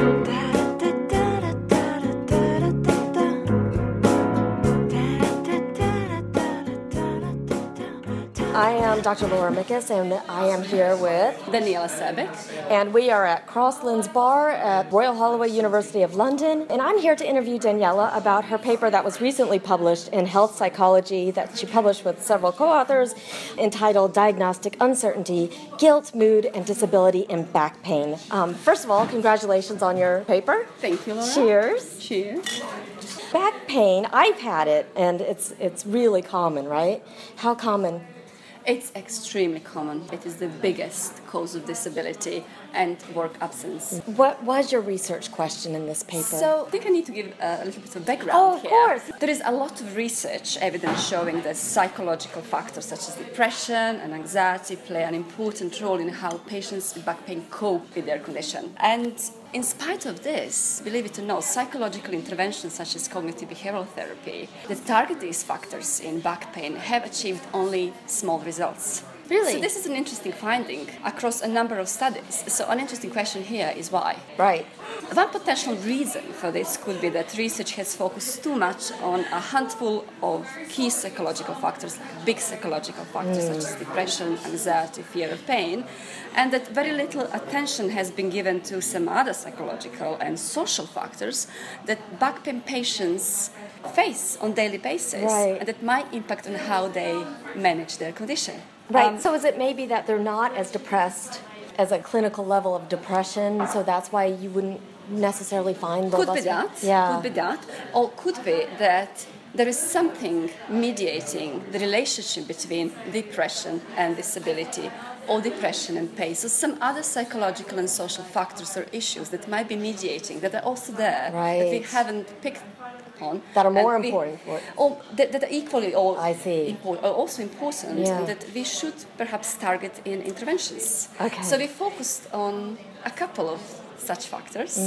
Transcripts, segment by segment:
I am Dr. Laura Mikus, and I am here with Daniela Sebek. And we are at Crosslands Bar at Royal Holloway University of London. And I'm here to interview Daniela about her paper that was recently published in Health Psychology that she published with several co-authors entitled Diagnostic Uncertainty, Guilt, Mood, and Disability in Back Pain. First of all, congratulations on your paper. Thank you, Laura. Cheers. Cheers. Back pain, I've had it, and it's really common, right? How common? It's extremely common. It is the biggest cause of disability and work absence. What was your research question in this paper? So I think I need to give a little bit of background here. Of course. There is a lot of research evidence showing that psychological factors such as depression and anxiety play an important role in how patients with back pain cope with their condition. And in spite of this, believe it or not, psychological interventions such as cognitive behavioral therapy that target these factors in back pain have achieved only small results. Really? So this is an interesting finding across a number of studies. So an interesting question here is why? Right. One potential reason for this could be that research has focused too much on a handful of key psychological factors, like big psychological factors such as depression, anxiety, fear of pain, and that very little attention has been given to some other psychological and social factors that back pain patients face on a daily basis, right, and that might impact on how they manage their condition. Right. So is it maybe that they're not as depressed as a clinical level of depression, so that's why you wouldn't necessarily find the Could be that. Yeah. Could be that. Or could be that there is something mediating the relationship between depression and disability, or depression and pain. So some other psychological and social factors or issues that might be mediating, that are also there, right, that we haven't picked on. That are more important for it. Or that are equally or I see. Also important, Yeah, and that we should perhaps target in interventions. Okay. So we focused on a couple of such factors,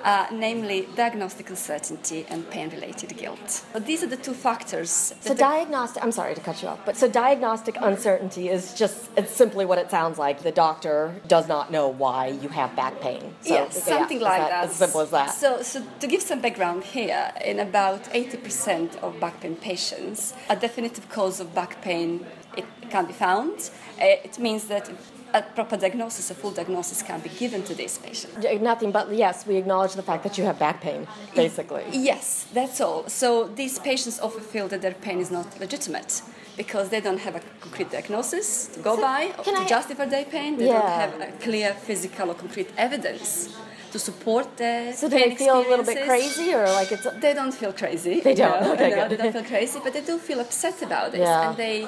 namely diagnostic uncertainty and pain-related guilt. But these are the two factors. So I'm sorry to cut you off, but so diagnostic uncertainty is it's simply what it sounds like. The doctor does not know why you have back pain. So, yes, something like that. As simple as that. So to give some background here, in about 80% of back pain patients, a definitive cause of back pain it can be found. It means that a proper diagnosis, a full diagnosis can be given to this patient. Nothing but, yes, we acknowledge the fact that you have back pain, basically. Yes, that's all. So these patients often feel that their pain is not legitimate because they don't have a concrete diagnosis to go by to justify their pain. They don't have a clear physical or concrete evidence to support their So do they feel a little bit crazy, or like it's... They don't feel crazy. They don't? No, Okay, no, good. they don't feel crazy, but they do feel upset about this, and they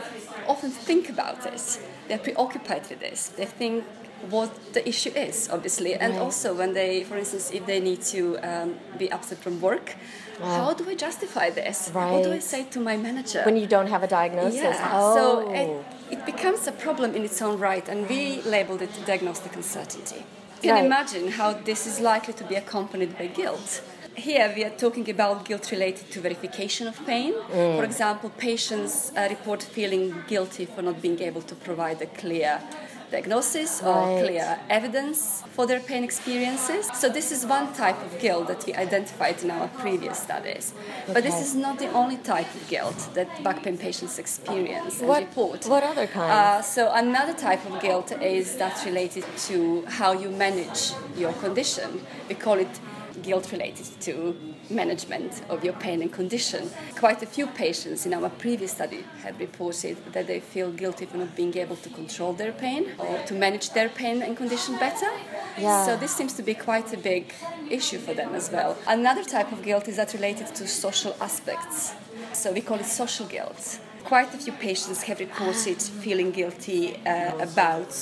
often think about this. They're preoccupied with this. They think what the issue is, obviously, and also when they, for instance, if they need to be absent from work, how do I justify this? Right. What do I say to my manager? When you don't have a diagnosis. Yeah. Oh. So it becomes a problem in its own right, and we labeled it diagnostic uncertainty. You can imagine how this is likely to be accompanied by guilt. Here we are talking about guilt related to verification of pain. For example, patients report feeling guilty for not being able to provide a clear diagnosis or clear evidence for their pain experiences. So this is one type of guilt that we identified in our previous studies. But this is not the only type of guilt that back pain patients experience and report. What other kind? So another type of guilt is that's related to how you manage your condition. We call it guilt related to management of your pain and condition. Quite a few patients in our previous study have reported that they feel guilty for not being able to control their pain or to manage their pain and condition better. Yeah. So this seems to be quite a big issue for them as well. Another type of guilt is that related to social aspects. So we call it social guilt. Quite a few patients have reported feeling guilty about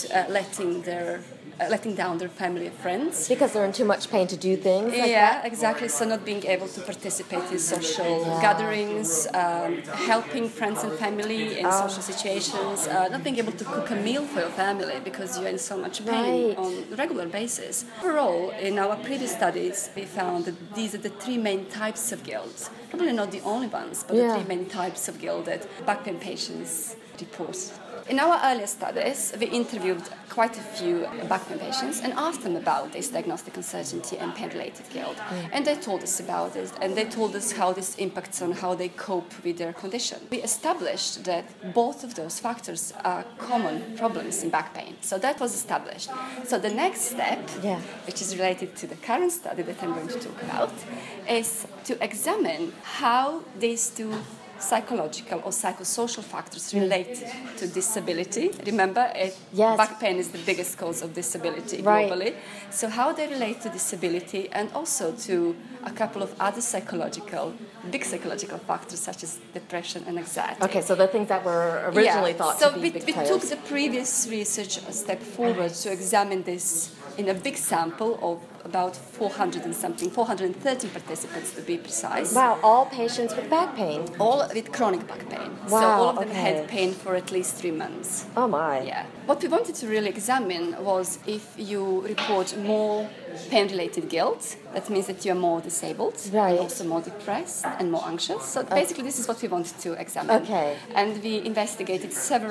letting down their family and friends. Because they're in too much pain to do things like that? Exactly. So not being able to participate in social gatherings, helping friends and family in social situations, not being able to cook a meal for your family because you're in so much pain on a regular basis. Overall, in our previous studies, we found that these are the three main types of guilt. Probably not the only ones, but the three main types of guilt that back pain patients report. In our earlier studies, we interviewed quite a few back pain patients and asked them about this diagnostic uncertainty and pain-related guilt. And they told us about it, and they told us how this impacts on how they cope with their condition. We established that both of those factors are common problems in back pain. So that was established. So the next step, which is related to the current study that I'm going to talk about, is to examine how these two psychological or psychosocial factors relate to disability. Remember, back pain is the biggest cause of disability globally. So how they relate to disability and also to a couple of other big psychological factors such as depression and anxiety. Okay, so the things that were originally thought to be big players. So we took the previous research a step forward to examine this in a big sample of about 413 participants to be precise. Wow, all patients with back pain? All with chronic back pain. Wow, so all of them had pain for at least 3 months. Oh my. Yeah. What we wanted to really examine was if you report more pain-related guilt, that means that you are more disabled, and also more depressed and more anxious. So basically this is what we wanted to examine. Okay. And we investigated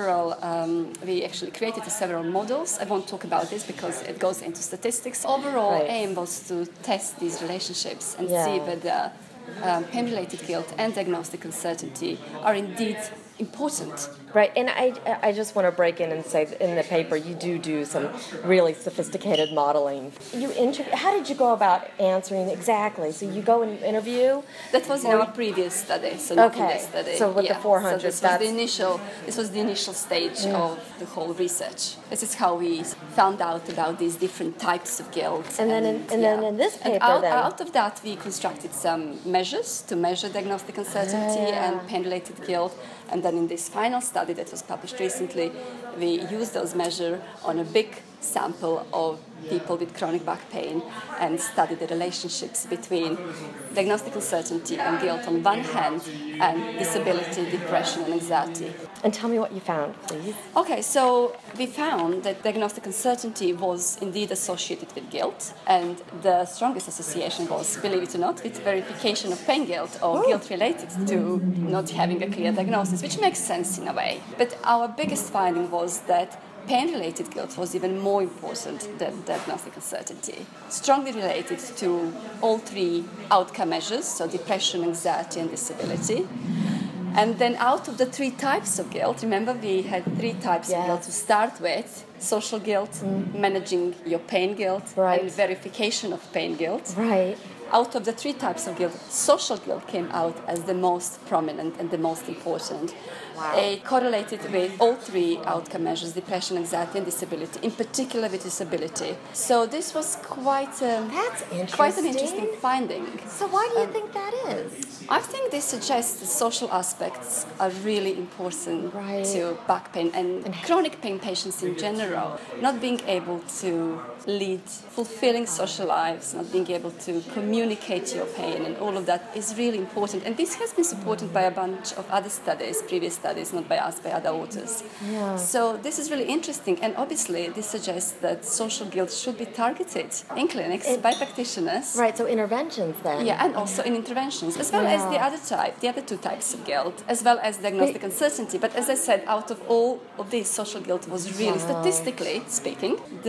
we actually created several models. I won't talk about this because it goes into statistics. Overall aim was to test these relationships and see whether pain-related guilt and diagnostic uncertainty are indeed important. Right, and I just want to break in and say in the paper you do some really sophisticated modeling. How did you go about answering exactly? So you go and interview? That was in our previous study, so not in this study. So with the 400, so this was the initial stage of the whole research. This is how we found out about these different types of guilt. And then in this paper, out of that we constructed some measures to measure diagnostic uncertainty and pain-related guilt. And then in this final study that was published recently, we used those measures on a big sample of people with chronic back pain and studied the relationships between diagnostic uncertainty and guilt on one hand and disability, depression and anxiety. And tell me what you found, please. Okay, so we found that diagnostic uncertainty was indeed associated with guilt, and the strongest association was, believe it or not, with verification of pain guilt or guilt related to not having a clear diagnosis, which makes sense in a way. But our biggest finding was that pain-related guilt was even more important than diagnostic uncertainty, strongly related to all three outcome measures, so depression, anxiety, and disability. And then out of the three types of guilt, remember we had three types of guilt to start with: social guilt, managing your pain guilt, and verification of pain guilt. Right. Out of the three types of guilt, social guilt came out as the most prominent and the most important. It correlated with all three outcome measures: depression, anxiety, and disability, in particular with disability. So this was quite an interesting finding. So why do you think that is? I think this suggests that social aspects are really important to back pain and chronic pain patients in general. Not being able to lead fulfilling social lives, not being able to communicate your pain, and all of that is really important. And this has been supported by a bunch of other studies, previous studies, not by us, by other authors. Yeah. So this is really interesting, and obviously this suggests that social guilt should be targeted in clinics by practitioners. Right, so interventions then. Yeah, and also in interventions, as well as the other two types of guilt, as well as diagnostic uncertainty. But as I said, out of all of these, social guilt was really, statistically speaking, the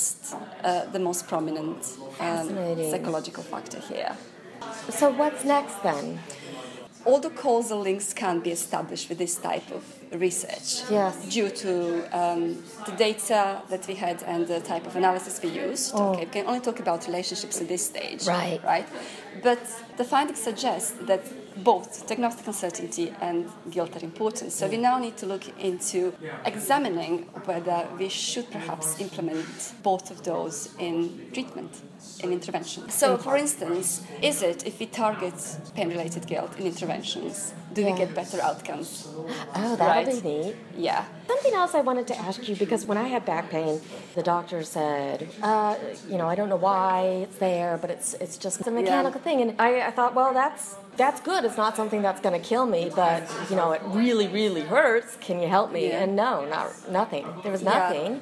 most prominent psychological factor here. So what's next then? All the causal links can be established with this type of research due to the data that we had and the type of analysis we used. Okay, we can only talk about relationships at this stage. Right? But the findings suggest that both diagnostic uncertainty and guilt are important. So we now need to look into examining whether we should perhaps implement both of those in treatment, in intervention. So, for instance, is it if we target pain-related guilt in interventions, do we get better outcomes? Oh, that'll be neat. Yeah. Something else I wanted to ask you, because when I had back pain, the doctor said, I don't know why it's there, but it's just a mechanical thing. And I thought, well, that's good. It's not something that's going to kill me, but, it really, really hurts. Can you help me? And no, nothing. There was nothing.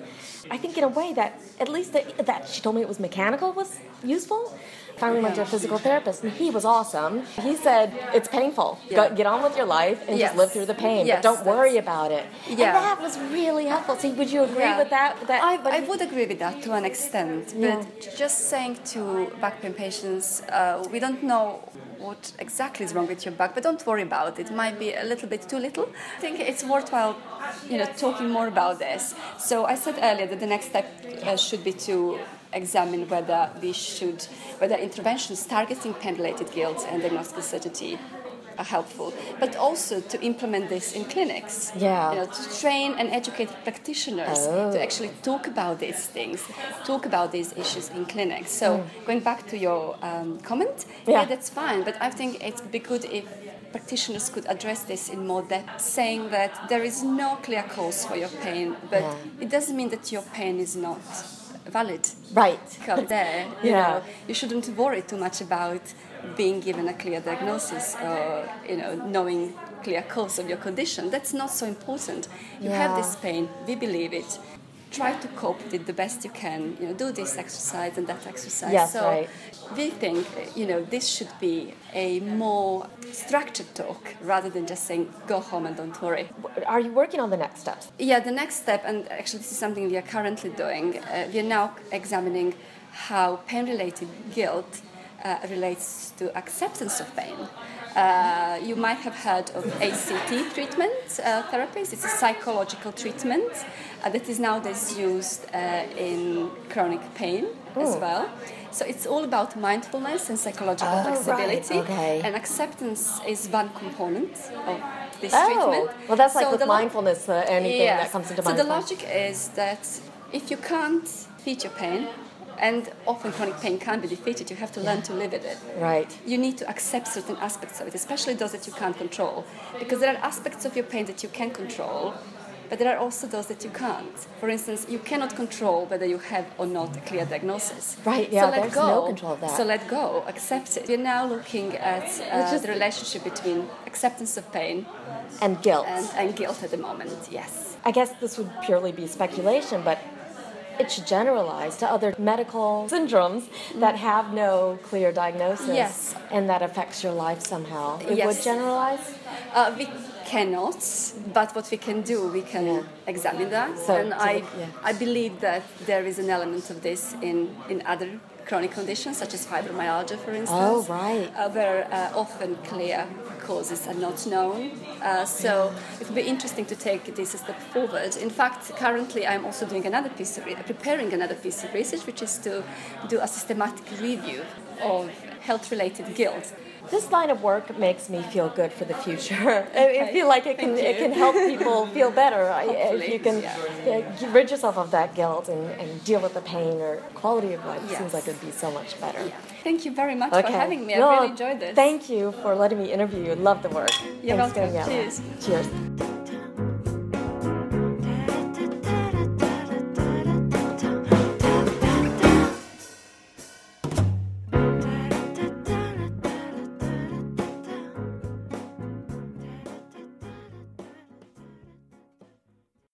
I think in a way that, at least that she told me it was mechanical, was useful. Finally went to a physical therapist, and he was awesome. He said, it's painful. Get on with your life and just live through the pain, but don't worry about it. And that was really helpful. So would you agree with that? I would agree with that to an extent, but just saying to back pain patients, we don't know what exactly is wrong with your back, but don't worry about it. It might be a little bit too little. I think it's worthwhile, talking more about this. So I said earlier that the next step should be to examine whether interventions targeting pain-related guilt and diagnostic uncertainty are helpful, but also to implement this in clinics. To train and educate practitioners to actually talk about these things, talk about these issues in clinics. So going back to your comment, that's fine, but I think it'd be good if practitioners could address this in more depth, saying that there is no clear cause for your pain, but it doesn't mean that your pain is not valid. Right. There, you shouldn't worry too much about being given a clear diagnosis or, knowing clear cause of your condition. That's not so important. You have this pain, we believe it. Try to cope with it the best you can. Do this exercise and that exercise. Yes, right. We think, this should be a more structured talk rather than just saying, go home and don't worry. Are you working on the next steps? Yeah, the next step, and actually this is something we are currently doing, we are now examining how pain-related guilt relates to acceptance of pain. You might have heard of ACT treatment therapies. It's a psychological treatment that is nowadays used in chronic pain as well. So it's all about mindfulness and psychological flexibility. Right. Okay. And acceptance is one component of this treatment. Well, that's like with mindfulness, anything that comes into mind. So the logic is that if you can't defeat your pain, and often chronic pain can be defeated, you have to learn to live with it. Right. You need to accept certain aspects of it, especially those that you can't control. Because there are aspects of your pain that you can control, but there are also those that you can't. For instance, you cannot control whether you have or not a clear diagnosis. Right, yeah, so let there's go. no control of that. So let go, accept it. We're now looking at the relationship between acceptance of pain and guilt. And guilt at the moment, yes. I guess this would purely be speculation, but it should generalize to other medical syndromes that have no clear diagnosis and that affects your life somehow. It would generalize? We cannot, but what we can do, we can examine that. So, and I believe that there is an element of this in other chronic conditions, such as fibromyalgia, for instance. Where often clear causes are not known. So it would be interesting to take this a step forward. In fact, currently I'm also doing preparing another piece of research, which is to do a systematic review of health-related guilt. This line of work makes me feel good for the future. I feel like it can help people feel better if you can rid yourself of that guilt and deal with the pain or quality of life. It seems like it would be so much better. Yeah. Thank you very much for having me. I really enjoyed this. Thank you for letting me interview you. Love the work. You're welcome. Cheers. Cheers.